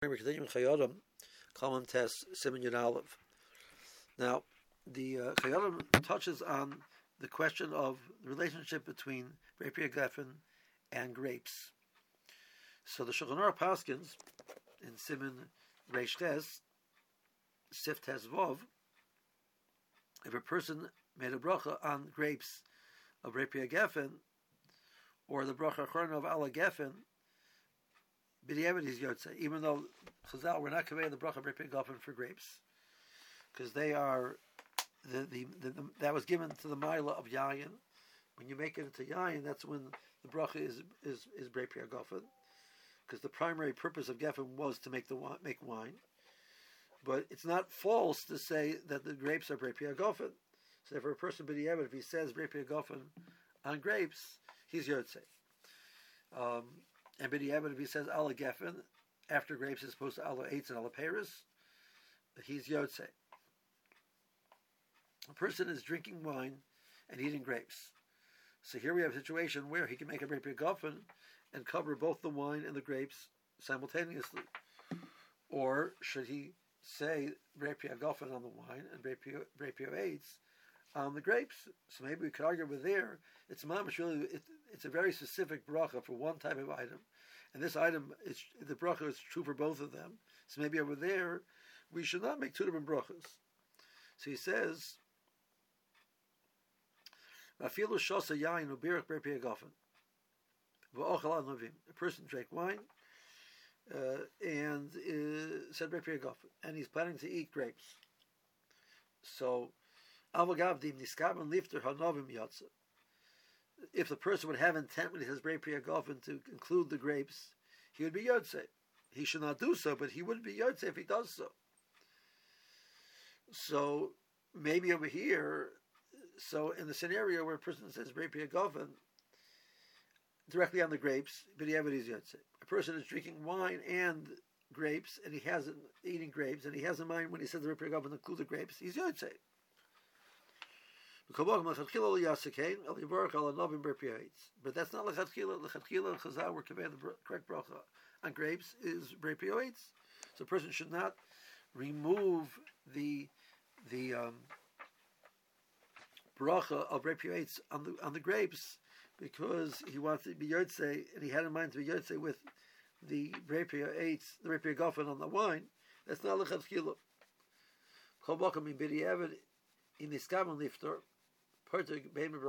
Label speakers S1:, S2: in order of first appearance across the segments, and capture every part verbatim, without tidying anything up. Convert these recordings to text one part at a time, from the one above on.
S1: We're continuing Chayodim, common test, Siman Yud Aleph. Now, the uh, Chayodim touches on the question of the relationship between Brei Geffen and grapes. So the Shulchan Aruch paskins in Siman Reish Tes, Sif Tes Vov, if a person made a bracha on grapes of Brei Geffen, or the bracha Achron of Ala Geffen, B'diavad is Yotze, even though Chazal were not conveying the bracha Brei Geffen for grapes, because they are the, the, the, the that was given to the Maila of Yayin. When you make it into Yayin, that's when the bracha is is is Brei Geffen, because the primary purpose of Geffen was to make the make wine. But it's not false to say that the grapes are Brei Geffen. So for a person B'diavad, if he says Brei Geffen on grapes, he's Yotze. Um, And B'diavad, if he says Ala Geffen, after grapes is supposed to Ala Eitz and Ala Peres, he's Yotze. A person is drinking wine and eating grapes. So here we have a situation where he can make a Brei Geffen and cover both the wine and the grapes simultaneously. Or should he say Brei Geffen on the wine and Brei Eitz on the grapes? So maybe we could argue over there, it's mamish really, it, it's a very specific bracha for one type of item. And this item, is, the bracha is true for both of them. So maybe over there, we should not make two different brachas. So he says, a person drank wine uh, and uh, said Brei Geffen, and he's planning to eat grapes. So, if the person would have intent when he says Brei Geffen to include the grapes, he would be Yotze. He should not do so, but he would be Yotze if he does so. So maybe over here, so in the scenario where a person says Brei Geffen directly on the grapes, but he is Yotze. A person is drinking wine and grapes, and he hasn't eating grapes, and he has in mind when he says Brei Geffen to include the grapes, he's Yotze. But that's not lechatchila. Lechatchila Chazal were conveying the correct bracha on grapes is Brei Eitz. So a person should not remove the the um, bracha of Brei Eitz on the on the grapes because he wants to be Yotze and he had in mind to be Yotze with the Brei Eitz, the Brei Geffen on the wine. That's not lechatchila. Kol bokem in b'diavad in iskam liftor. So the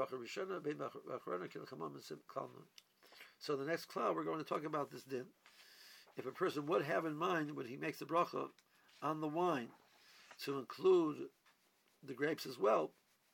S1: next cloud we're going to talk about this din. If a person would have in mind when he makes the bracha on the wine to include the grapes as well,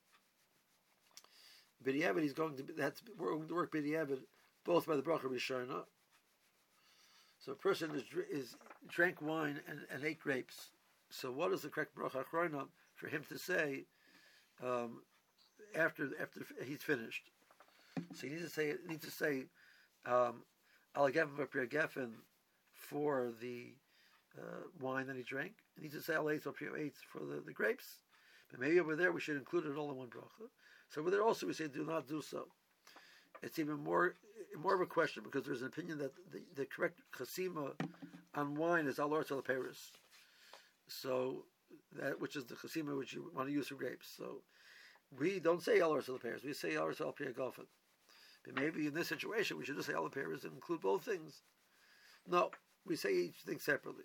S1: b'diavad he's going to be, that's we're going to work b'diavad both by the bracha rishona. So a person is is drank wine and, and ate grapes. So what is the correct bracha achrona for him to say? Um, After after he's finished, so he needs to say needs to say um, Ala Geffen Geffen for the uh, wine that he drank. He needs to say Ala Eitz for the, the grapes. But maybe over there we should include it all in one bracha. So over there also we say do not do so. It's even more more of a question because there's an opinion that the, the correct chasima on wine is Al Orz Al Peres. So that which is the chasima which you want to use for grapes. So we don't say El Orz Al Peres, we say El Orz Al Geffen. But maybe in this situation we should just say El Peres and include both things. No, we say each thing separately.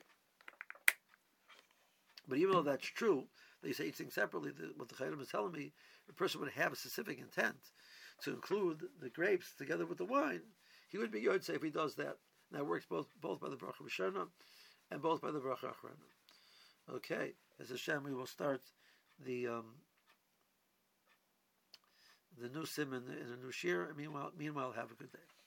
S1: But even though that's true, that you say each thing separately, the, what the Chayyim is telling me, a person would have a specific intent to include the grapes together with the wine, he would be Yotze if he does that. And that works both both by the Bracha Rishona and both by the Bracha Achrona. Okay, as Hashem, we will start the um, the new sim in, in a new shir. Meanwhile, meanwhile, have a good day.